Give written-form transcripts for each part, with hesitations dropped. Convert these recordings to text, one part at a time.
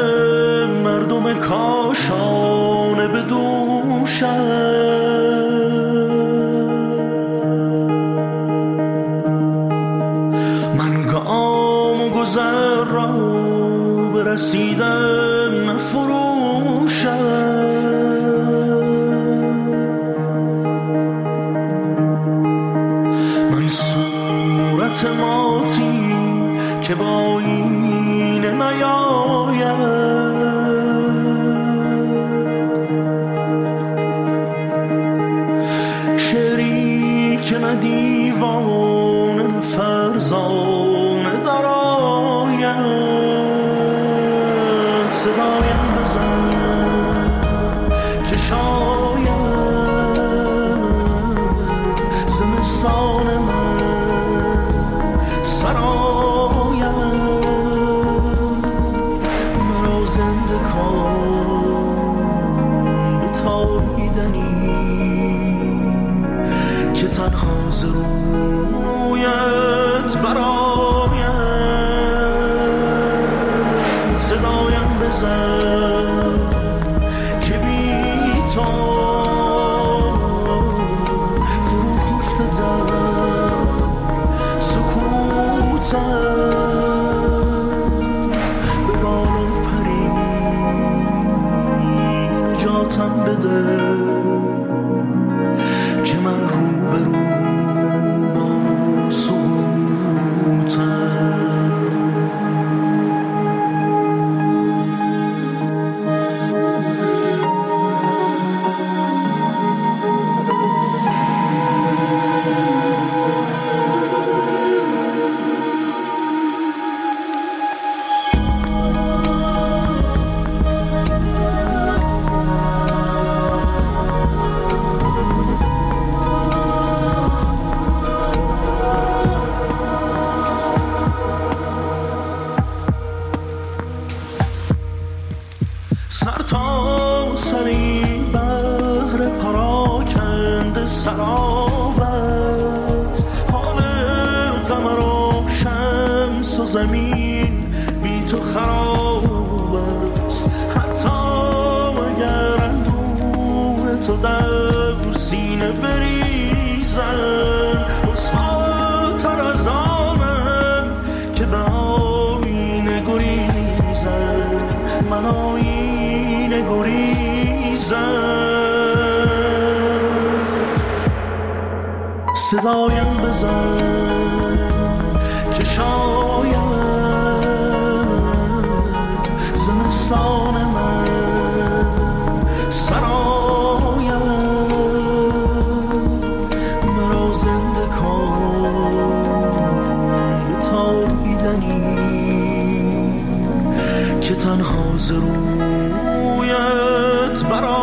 مردم کاشانه به دوشم. من گام و گذر را برسیدن نفروشم. من صورت ماتی که با این نیاید، شعری که نه دیوانه نه فرزانه دراید، صدایم بزن که شاید زمستان من سراید، مرا زنده کن به تابیدنی که تنها ز رویت براید، صدایم بزن که بی تو فرو خفته در سکوتم، به بالا پری نجاتم بده که من رو به رو با سکوتم. سر تا سری بحر پراکنده سراب است، حال قمر و شمس و زمین بی تو خراب است. حتی اگر اندوه تو در سینه بریزن، رسواتر از آنم که به آینه گریزن، من آینه گریزن. صدایم بزن که شاید زمستان من سراید، مرا زنده کن به تابیدنی که تنها ز رویت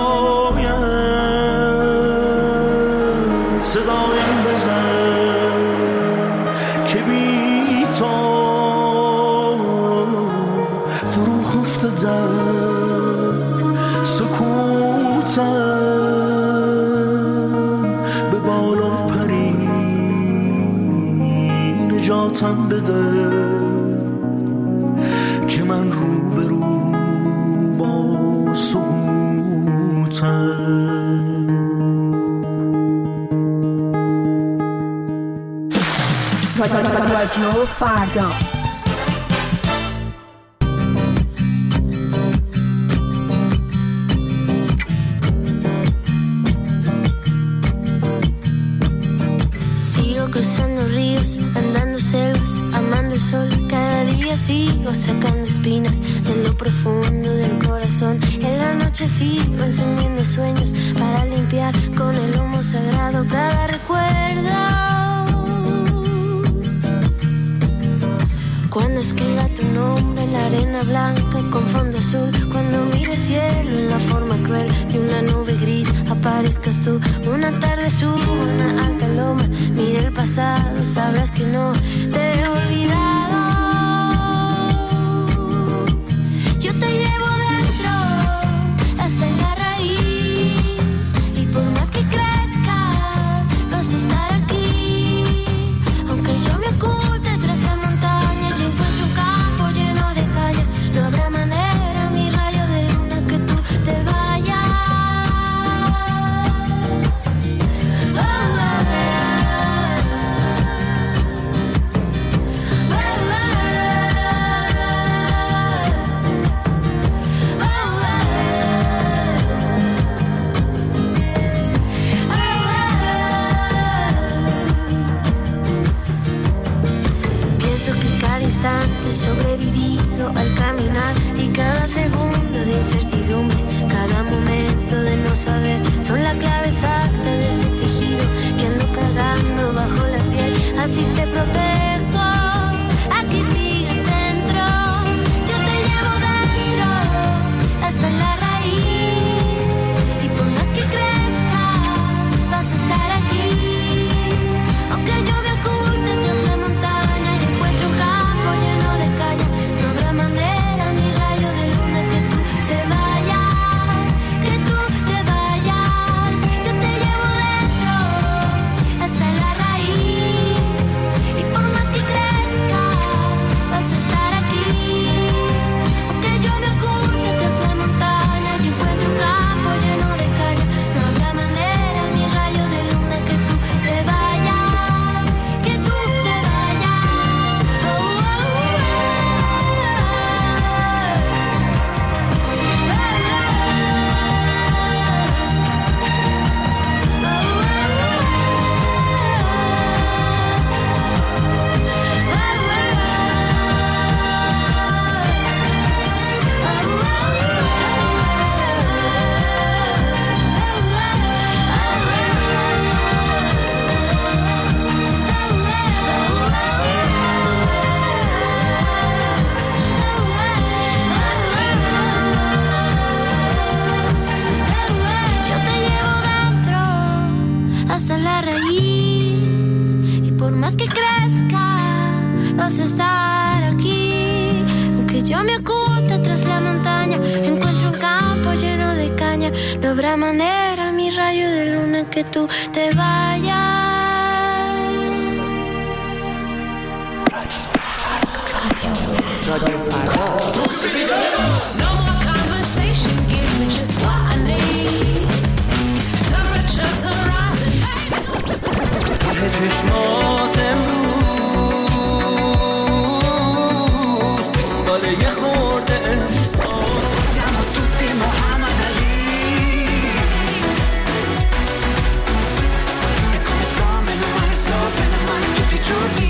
براید، صدایم بزن که بی تو فرو خفته در سکوتم، به بالا پری نجاتم بده که من رو به رو با سکوتم. رادیو فردا. Sigo cruzando ríos, andando selvas, amando el sol. Cada día sigo sacando espinas en lo profundo del corazón. En la noche sigo encendiendo sueños para limpiar con el humo sagrado cada recuerdo. Cuando escriba tu nombre en la arena blanca con fondo azul, cuando mire cielo en la forma cruel de una nube gris, aparezcas tú. Una tarde subo una alta loma, mire el pasado, sabrás que no te he olvidado. Yo te llevo dentro hasta la raíz, y por más que crezca vas a estar aquí. Aunque yo me oculte tras la montaña, yo encuentro un campo lleno de caña. No habrá manera, mi habrá manera, mi rayo de luna, que tú te vayas. رادیو فردا. No more conversation, give me just what I need. Temperatures are rising. ته چشمات امروز دنبال یه خورده احساس. Siamo tutti Muhammad Ali. E come sto, meno male sto, bene o male tutti i giorni.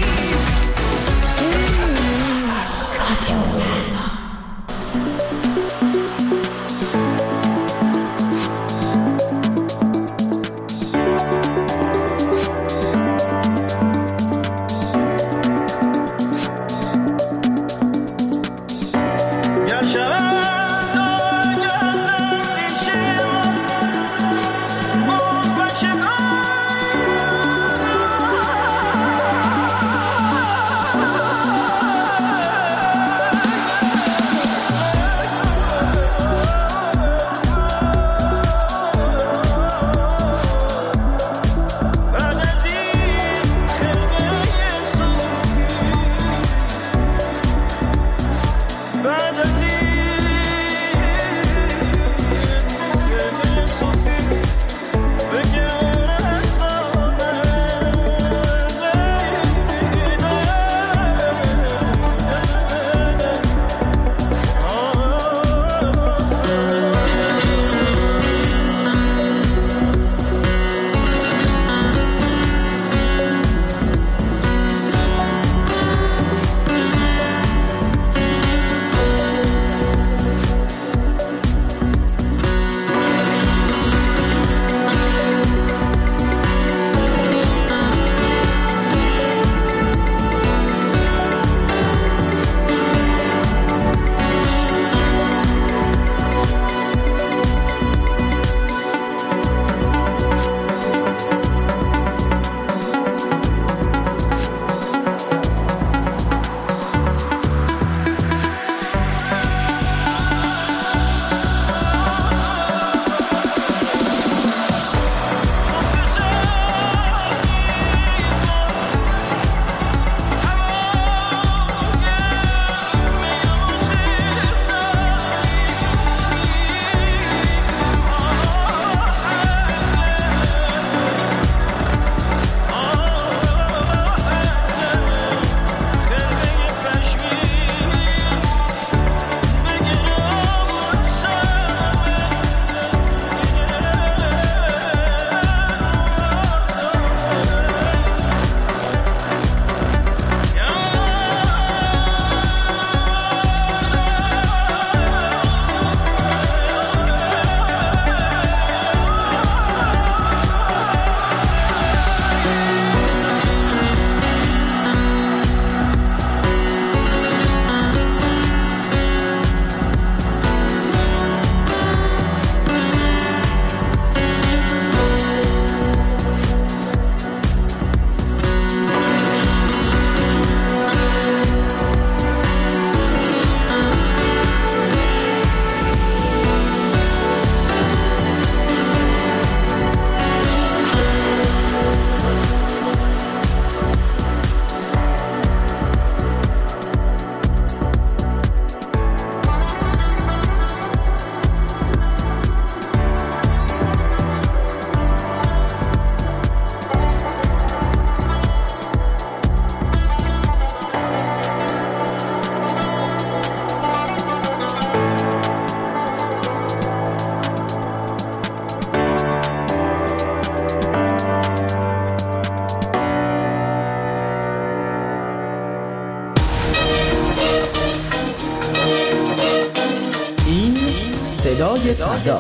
صدای فردا،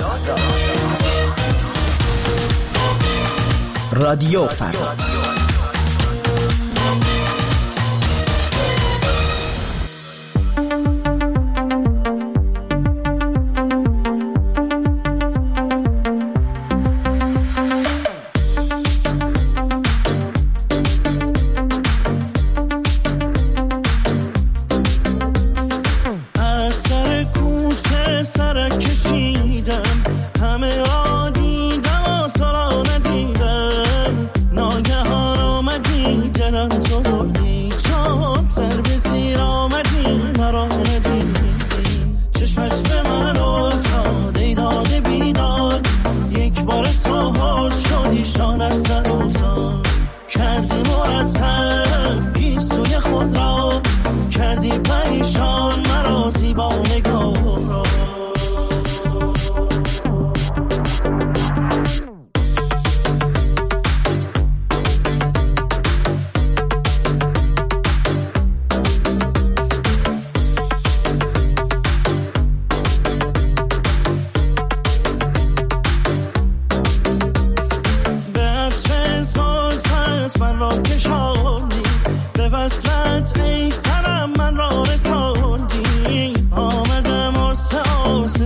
رادیو فردا. از سر کوچه سرک کشیدم، همه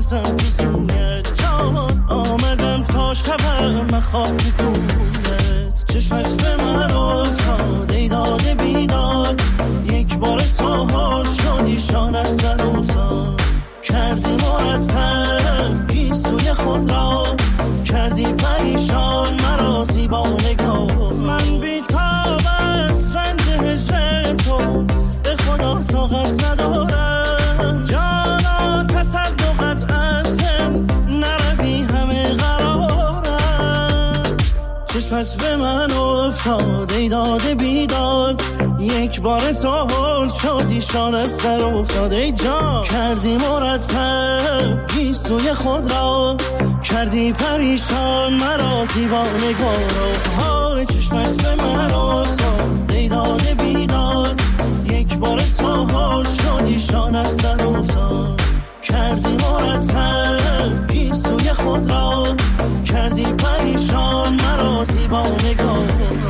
بستم تو سونت جان آمدم تا شبم خواب کونت چشمت به من افتاده داده بیداد یک بار تا حال شدی شان از در افتاد کردی مرتب گیسوی خود را کردی پریشان مرا زیبا نگاه من بی‌تاب از رنج هجر تو به خدا طاقت ندارم جانا تصدقت از هم نروی همه قرارم چشمت به من افتاده داده بیداد یک بار تا حال شدی شان از در افتاده جان کردی مرتب گیسوی خود را کردی پریشان مرا زیبا نگاه های چشمت به من افتاده داده بیداد یک بار تا حال شدی شان از در افتاد کردی مرتب گیسوی خود را کردی پریشان مرا زیبا نگاه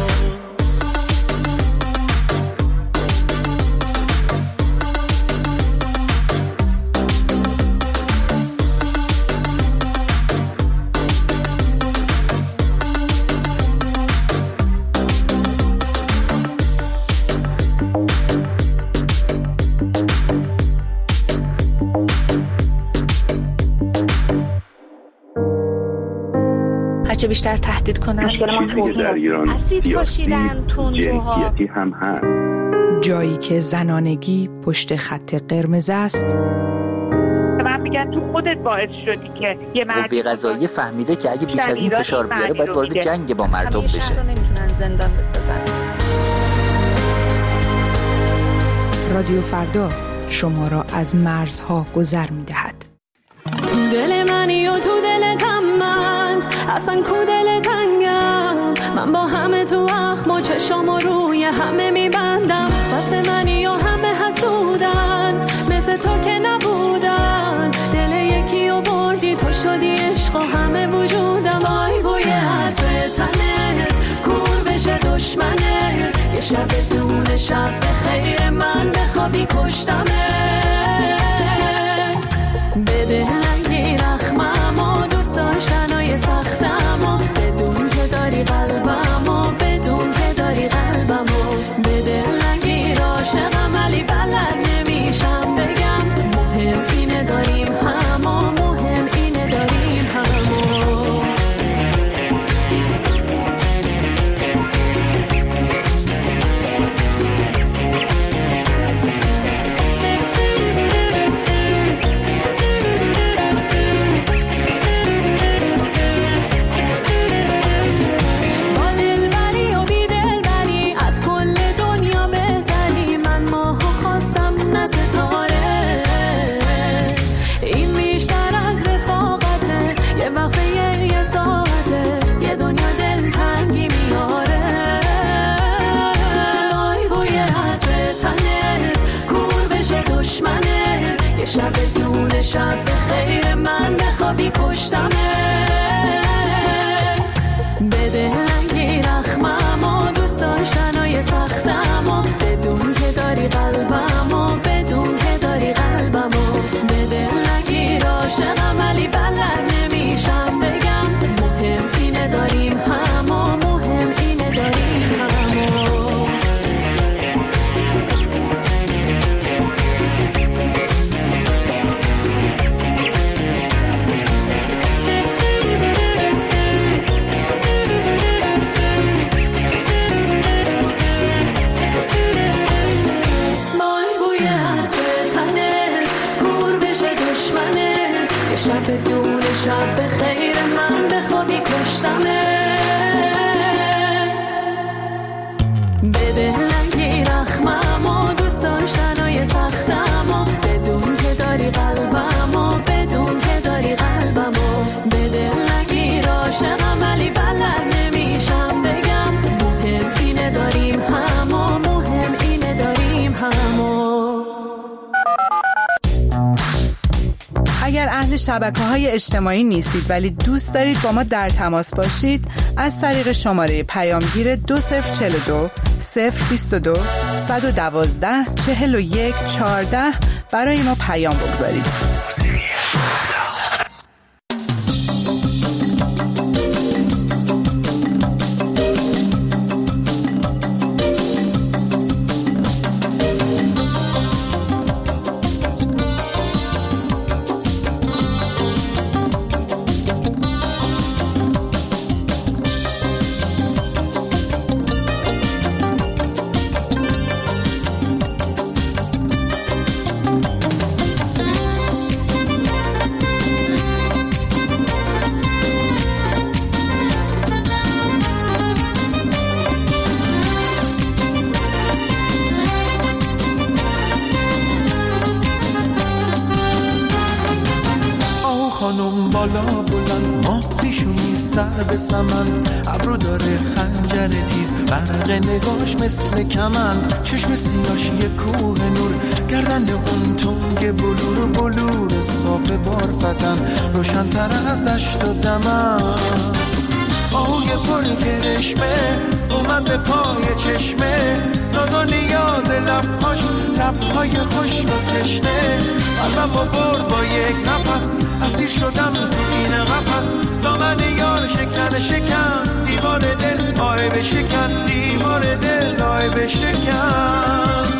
هرچه بیشتر تهدید کنن در ایران اسید پاشیدن تندروها جنسیتی هم هست جایی که زنانگی پشت خط قرمز است من میگن تو خودت باعث شدی که یه قوه قضاییه فهمیده که اگه بیش از این فشار بیاره باید وارد جنگ با مردم بشه نمیتونن زندان بسازن. رادیو فردا شما را از مرزها گذر می‌دهد. دل منی و تو دلتم من اصلا کو دل تنگم من با همه تو اخم و چشم و روی همه میبندم واسه منی و همه حسودن مثل تو که نبودن دل یکی و بردی تو شدی عشق و همه وجودم وای بوی عطر تنت کور بشه دشمنه یه شب دون شب بخیر من بخوابی کشتمت بده لنگی رخمم و دوست داشتنای سختم و بدون که داری قلبم و بدون که داری قلبم و بده لنگی راشقم ولی بلد نمیشم بگم مهم اینه داریم هم و مهم اینه داریم هم شب دون شب بخیر من بخوابی کشتمت بده لنگی رخمم و دوست داشتنای سختم و بدون که داری قلبم و بدون که داری قلبم و بده لنگی راشقم ولی بلد نمیشم بگم مهم اینه داریم هم و مهم اینه داریم هم شب دون شب بخیر من بخوابی کشتمت بده لنگی رخمم و دوست داشتنای سختم و بدون که داری قلبم و بدون که داری قلبم و بده لنگی راشقم ولی بلد نمیشم بگم مهم اینه داریم هم و مهم اینه داریم هم اگر اهل شبکه‌های اجتماعی نیستید ولی دوست دارید با ما در تماس باشید از طریق شماره پیامگیر 2042 022 112 41 14 برای ما پیام بگذارید. خانم بالا بلند، ماه پیشونی سر به سمن، ابرو داره خنجر تیز، برق نگاش مثل کمند، چشم سیاهش یه کوه نور، گردن اون تنگ بلور بلور صاف بارفتن، روشن‌تر از دشت و دمن. آهوی پر کرشمه اومد به پای چشمه، ناز و نیاز لبهاش، لبهای خشک و تشنه، قلبمو برد با یک نفس، اسیر شدم تو این قفس، دامن یار شکن شکن، دیوار دل آه بشکن، دیوار دل آه بشکن.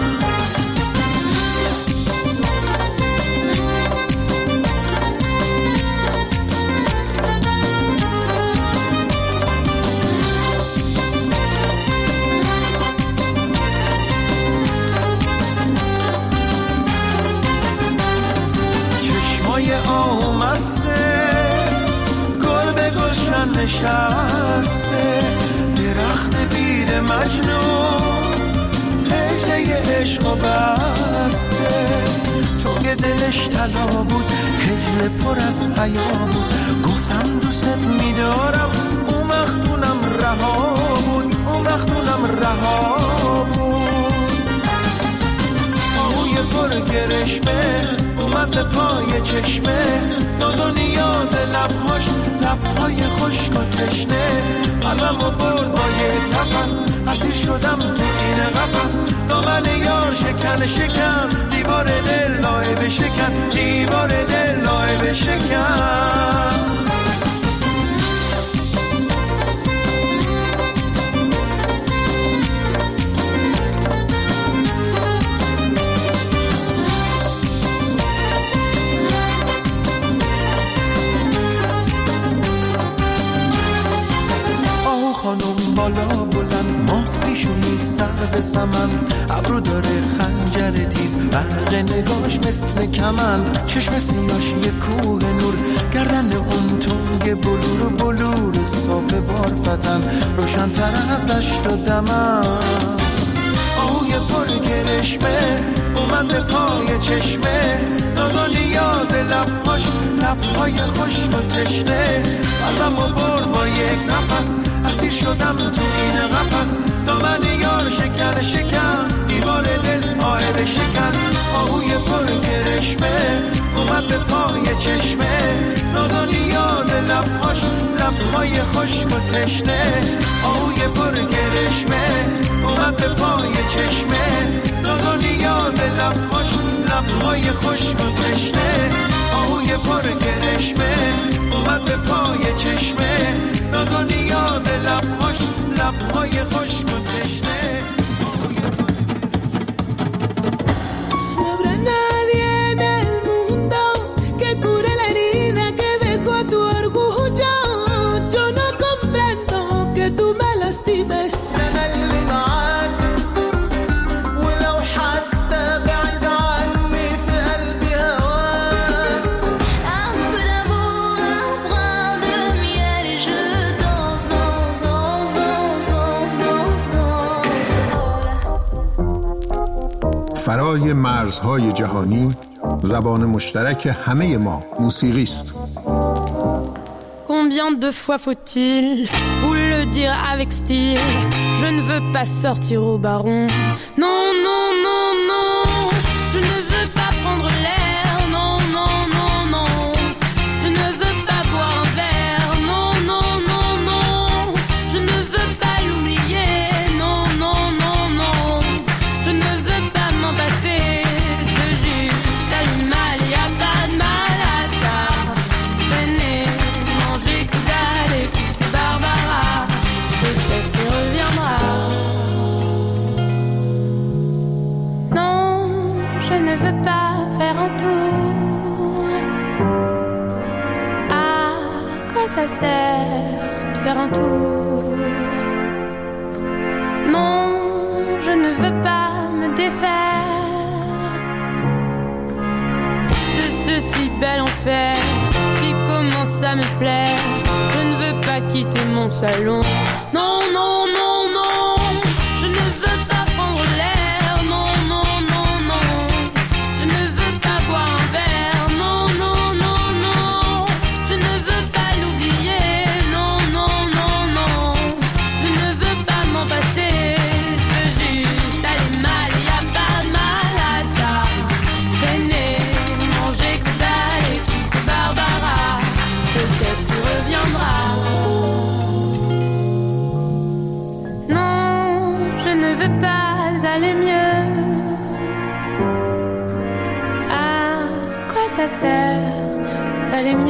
آمسته گل به گلشن نشسته، درخت بید مجنون هجله عشق و بسته، تو که دلش طلا بود هجله پر از حیا بود، گفتم دوست میدارم اون وقتونم رها بود، اون وقتونم رها بود. آهوی پر گرشمه اومد به پای چشمه، ناز و نیاز لبهاش، لبهای خشک و تشنه، قلبمو برد با یک نفس، اسیر شدم تو این قفس، دامن یار شکن شکن، دیوار دل آه بشکن، دیوار دل آه بشکن. خانم بالا بلند، ماه پیشونی سر به سمن، ابرو داره خنجر تیز، برق نگاش مثل کمند، چشم سیاهش یه کوه نور، گردن اون تنگ بلور بلور صاف بارفتن، روشن‌تر از دشت و دمن. آهوی پر گرشمه اومد به پای چشمه، ناز و نیاز لبهاش، لبهای خشک و تشنه، قلبمو برد با یک نفس، اسیر شدم تو این قفس، دامن یار شکن شکن، دیوار دل آه بشکن. آهوی پر گرشمه اومد به پای چشمه، ناز و نیاز لبهاش، لبهای خشک و تشنه، آهوی پر گرشمه اومد به پای چشمه، ناز و نیاز لبهاش، لبهای خشک و تشنه، آهوی پر گرشمه اومد به پای چشمه، ناز و نیاز لبهاش، لبهای خشک و تشنه. فرای مرزهای جهانی، زبان مشترک همه ما موسیقی است. Combien de fois faut-il vous le dire avec style? Je ne veux pas sortir au baron. Non, non, non, non. Je ne veux pas prendre l'air. Non, non, non, non. Je ne veux pas boire un verre. Non, non, non, non. Je ne veux pas l'oublier. Non, non, non, non. Je ne veux pas m'en passer. Je veux juste aller mal, y a pas de mal à ça. Venez manger que dalle, écoutez Barbara. Peut-être qu'il reviendra. Non, je ne veux pas faire un tour. À quoi ça sert de faire un tour? Non, je ne veux pas me défaire de ce si bel enfer qui commence à me plaire. Je ne veux pas quitter mon salon. Non, non, non, non. Je ne veux pas prendre l'air. Non, non, non, non. Je ne veux pas boire un verre. Non, non, non, non.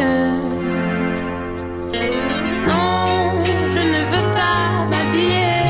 Non, je ne veux pas m'habiller,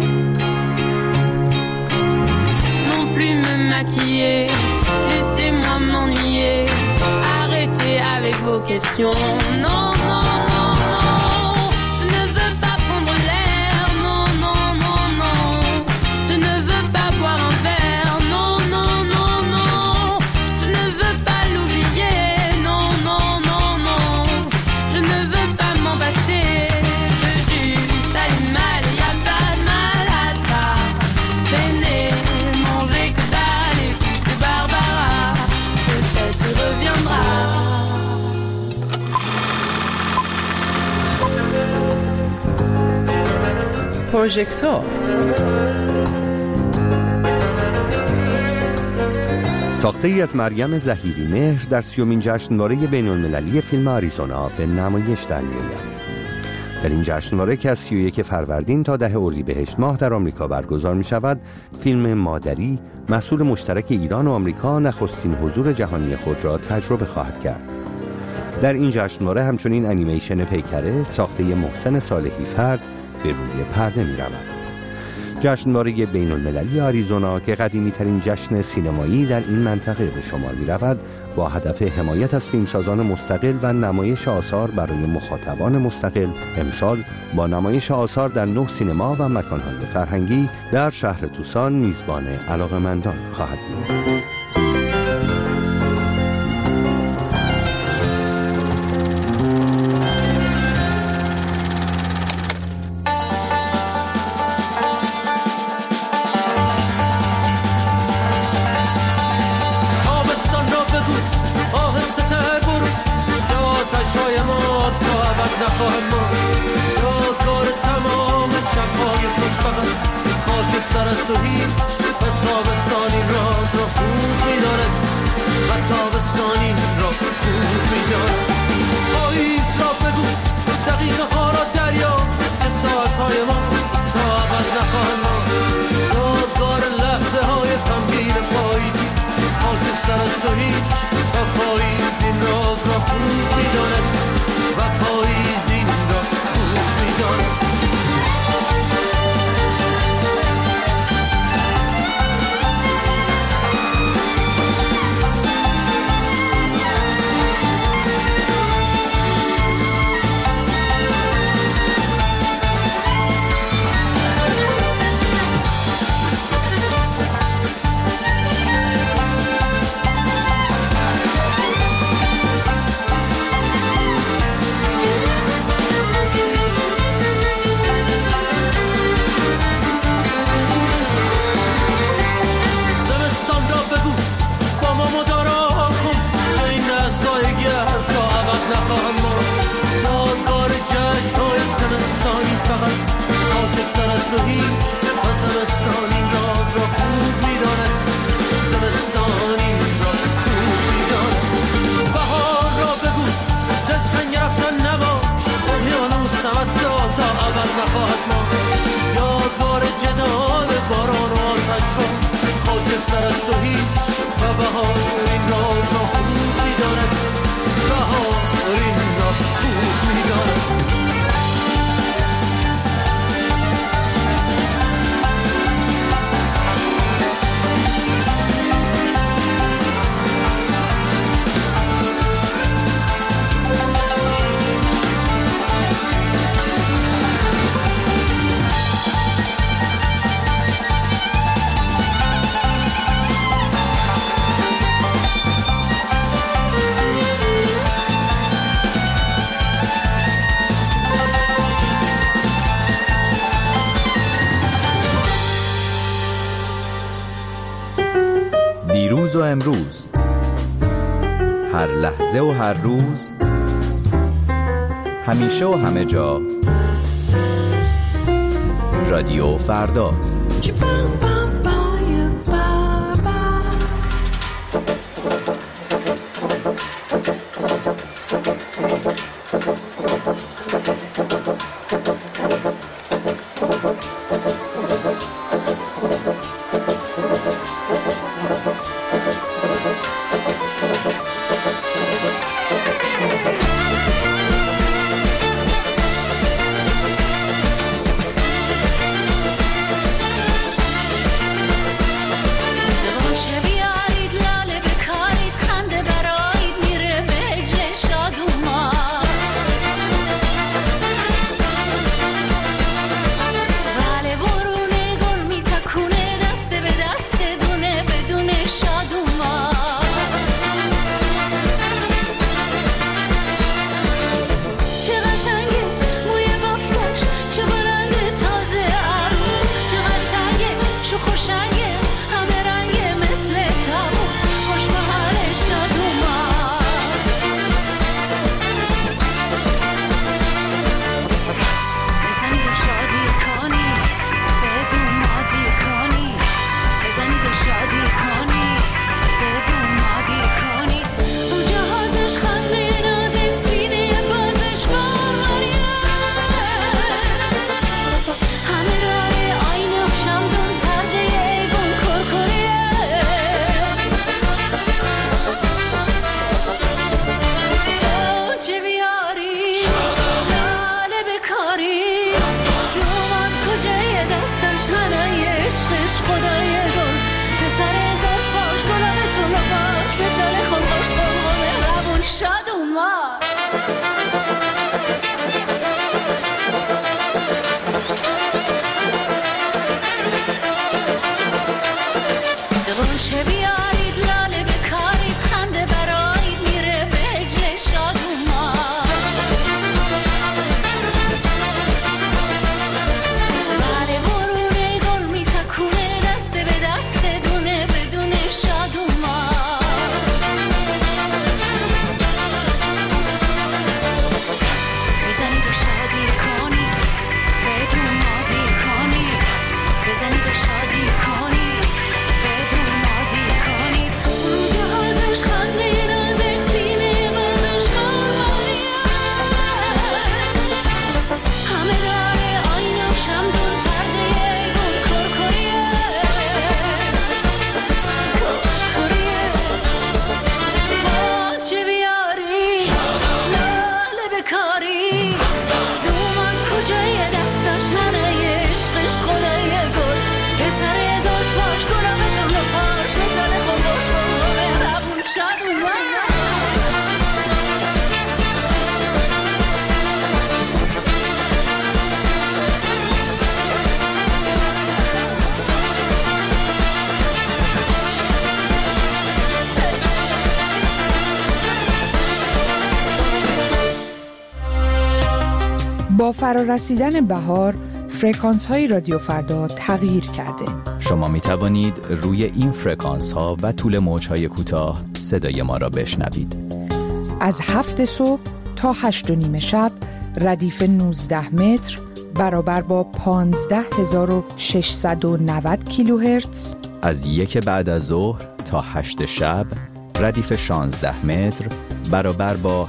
non plus me maquiller. Laissez-moi m'ennuyer, arrêtez avec vos questions. Non, non, non, non, je ne veux pas prendre l'air. Non, non, non, non, je ne veux pas boire un verre. Non, non, non, non, je ne veux pas l'oublier. Non, non, non, non, je ne veux pas m'en passer. Je veux juste aller mal, y a pas de mal à ça. Venez manger que dalle et de Barbara, peut-être il reviendra. پروژکتور ساخته ای از مریم ظهیری مهر در 30مین جشنواره بین‌المللی فیلم آریزونا به نمایش در می‌آید. در این جشنواره که از 31 فروردین تا 10 اردیبهشت ماه در آمریکا برگزار می‌شود، فیلم مادری محصول مشترک ایران و آمریکا نخستین حضور جهانی خود را تجربه خواهد کرد. در این جشنواره همچنین انیمیشن پیکره ساخته محسن صالحی فرد به روی پرده می‌رود. جشنواره بین‌المللی آریزونا که قدیمی‌ترین جشن سینمایی در این منطقه به شمار می‌رود، با هدف حمایت از فیلمسازان مستقل و نمایش آثار برای مخاطبان مستقل، امسال با نمایش آثار در 9 سینما و مکان‌های فرهنگی در شهر توسان میزبان علاقه‌مندان خواهد بود. سرست و هیچ و تابستانی راز را خوب می‌داند و تابستانی را خوب می‌داند. پاییز را بگو دقیقه ها را دریا که ساعت‌های ما تا ابد نخواهند ماند. یادگار لحظه های غمگین پاییزی خاک سرست و هیچ و پاییز این راز را خوب می‌داند و پاییز این را خوب می‌داند. دیروز و امروز، هر لحظه و هر روز، همیشه و همه جا، رادیو فردا. با فرارسیدن بهار فرکانس های رادیو فردا تغییر کرده. شما می توانید روی این فرکانس ها و طول موج های کوتاه صدای ما را بشنوید. از 7 صبح تا 8:30 شب ردیف 19 متر برابر با 15690 کیلوهرتز. از 1 بعد از ظهر تا 8 شب ردیف 16 متر برابر با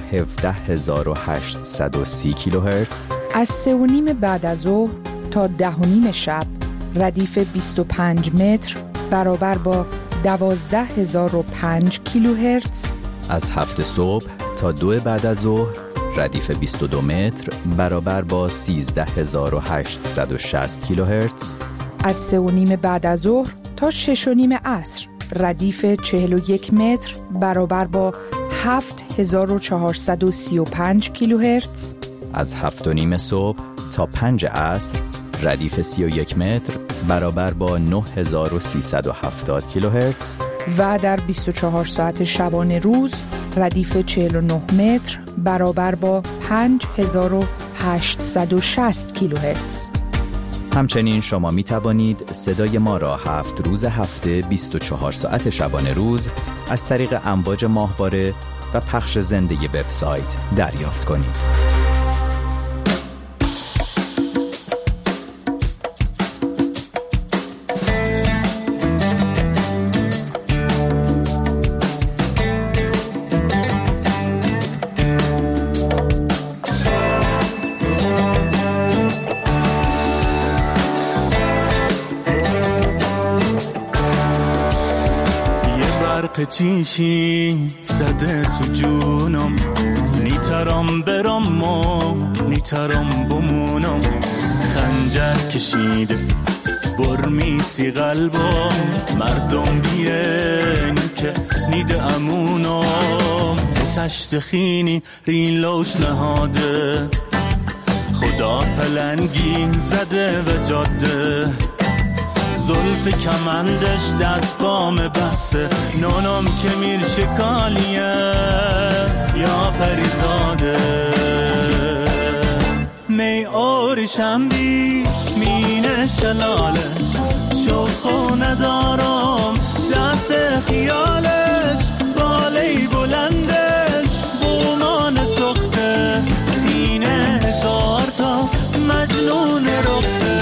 17830 کیلوهرتز. از 3:30 بعد از ظهر تا 10:30 شب ردیف 25 متر برابر با 12005 کیلوهرتز. از 7 صبح تا 2 بعد از ظهر ردیف 22 متر برابر با 13860 کیلوهرتز. از 3:30 بعد از ظهر تا 6:30 عصر ردیف 41 متر برابر با 7435 کیلوهرتز. از 7:30 صبح تا 5 عصر ردیف 31 متر برابر با 9370 کیلوهرتز. و در 24 ساعت شبانه روز ردیف 49 متر برابر با 5860 کیلوهرتز. همچنین شما می توانید صدای ما را 7 روز هفته 24 ساعت شبانه روز از طریق امواج ماهواره و پخش زنده وبسایت دریافت کنید. چیشی زده تو جونم، نیترم برم و نیترم بمونم. خنجر کشیده برمیسی قلبم، مردم بیین که نیده امونم. تشت خینی ریلوش نهاده، خدا پلنگی زده و جاده. زلف کمندش دست بام بسه، نونم که میر شکالیه یا پریزاده. می آرشم بی مینه شلالش، شوخو ندارم دست خیالش. بالی بلندش بومان سخته، خینه هزار تا مجنون رخته.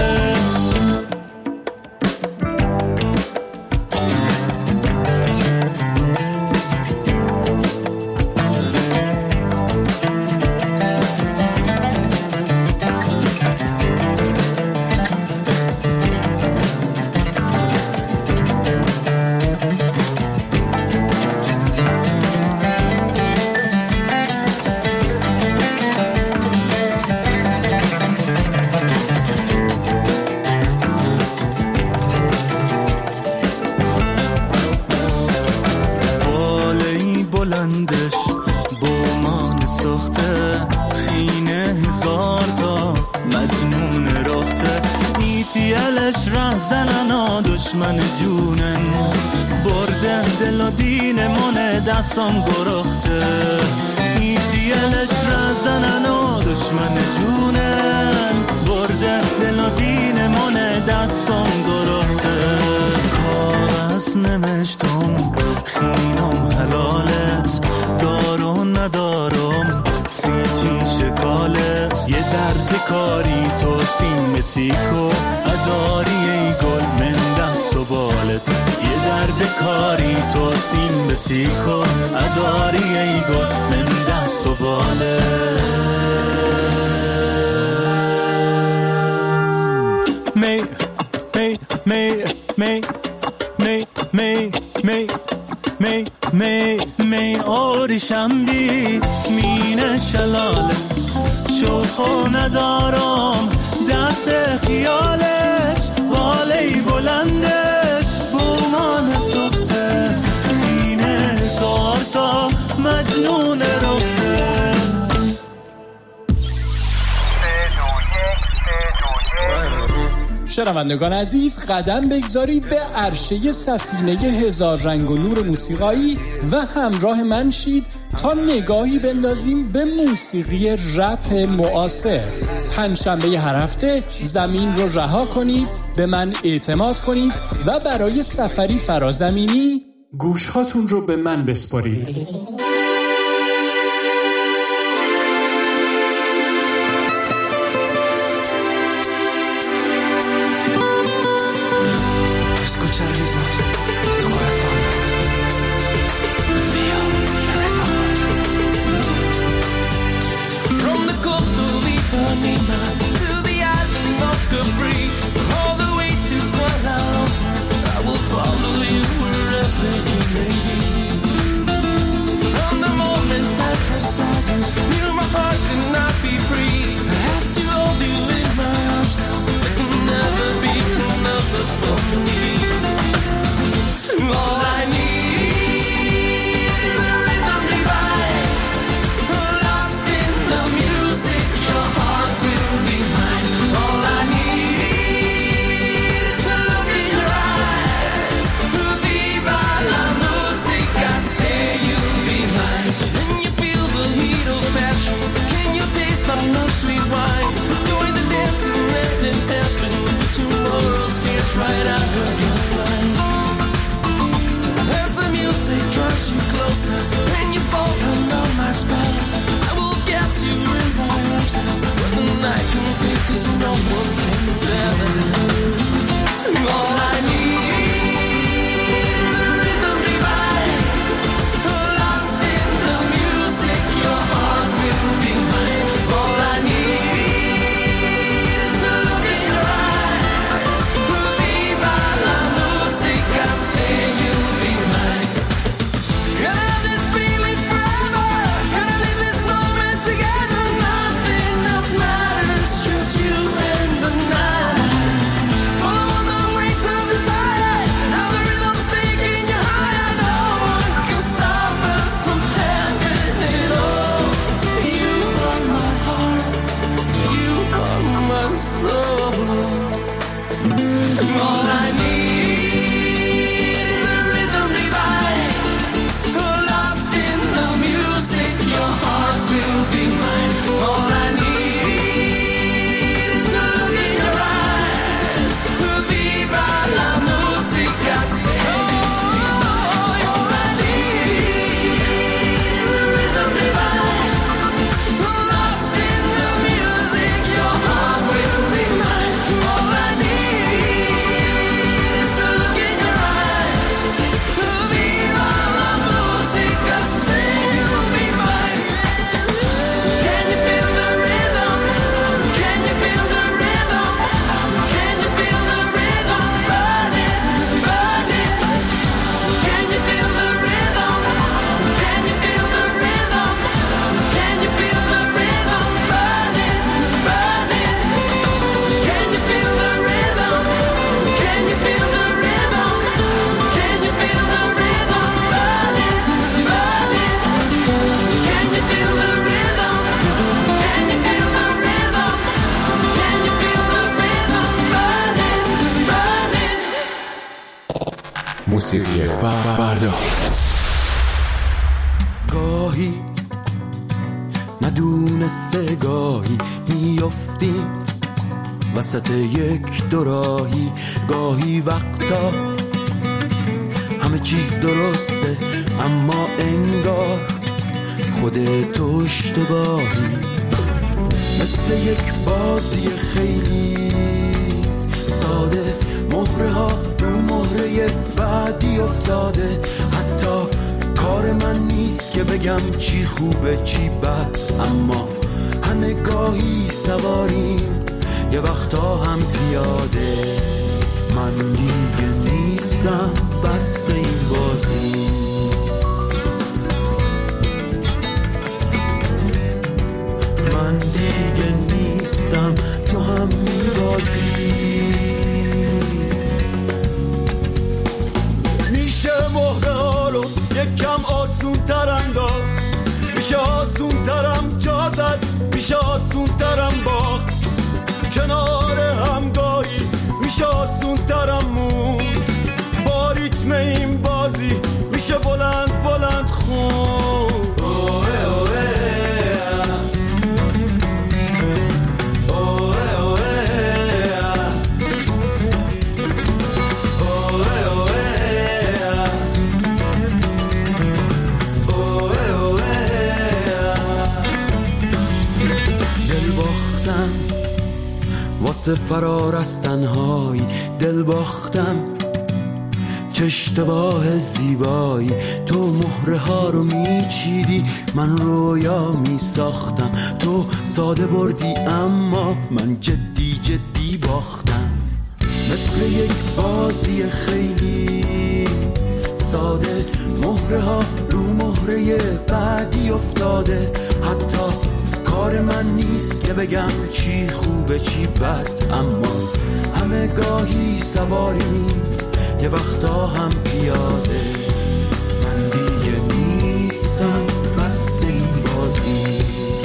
دشمن جونن برده دل و دین من دستم گرخته. ایتیلش رزنن و دشمن جونن برده دل و دین من دستم گرخته. کاغذ نمشتم خینم حلالت، دارو ندارم سیچی شکالت. یه درد کاری تو سیم سیکو اداری ای گل من دست و بالت. یه درد کاری تو سیم بسیکو اداری ای گل من دست و بالت. می می می می می می می می می می آریشم بی مینه شلالش، شوخو ندارم دست خیالش. بالی بلندش بومان سخته، خینه هزار تا مجنون رخته. شنوندگان عزیز، قدم بگذارید به عرشه سفینه هزار رنگ و نور موسیقایی و همراه من شید تا نگاهی بندازیم به موسیقی رپ معاصر. پنجشنبه هر هفته زمین رو رها کنید، به من اعتماد کنید و برای سفری فرازمینی گوشهاتون رو به من بسپارید. موسیقی فردا. گاهی ندونسته گاهی میافتیم وسط یک دوراهی، گاهی وقتا همه چیز درسته اما انگار خودت اشتباهی، مثل یک بازی خیلی ساده، مهره ها رو مهره بعدی افتاده، حتی کار من نیست که بگم چی خوبه چی بد، اما همه گاهی سواریم یه وقتا هم پیاده، من دیگه نیستم بس این بازی، من دیگه نیستم تو هم میبازی، میشه مهره ها رو یکم آسون تر انداخت، میشه آسون ترم جا زد، میشه آسون ترم باخت، کنار همگاهی میشه دل باختم واسه فرار از تنهایی، دل باختم چه اشتباه زیبایی. تو مهره ها رو میچیدی، من رویا میساختم. تو ساده بردی اما من جدی جدی باختم. مثل یک بازی خیلی ساده، مهره ها رو مهره بعدی افتاده. حتی کار من نیست که بگم چی خوبه چی بد، اما همه گاهی سواریم یه وقتا هم پیاده. من دیگه نیستم بس این بازی،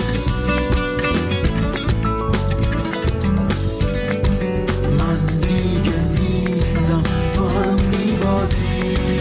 من دیگه نیستم تو هم میبازی.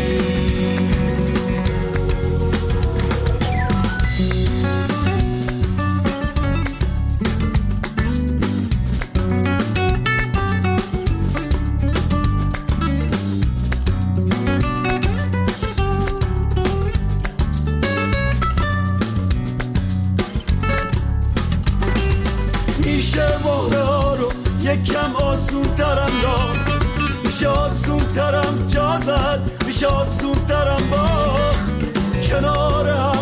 یکم آسون ترم داد، میشه آسون ترم جا زد، میشه آسون ترم باخت کنار هم.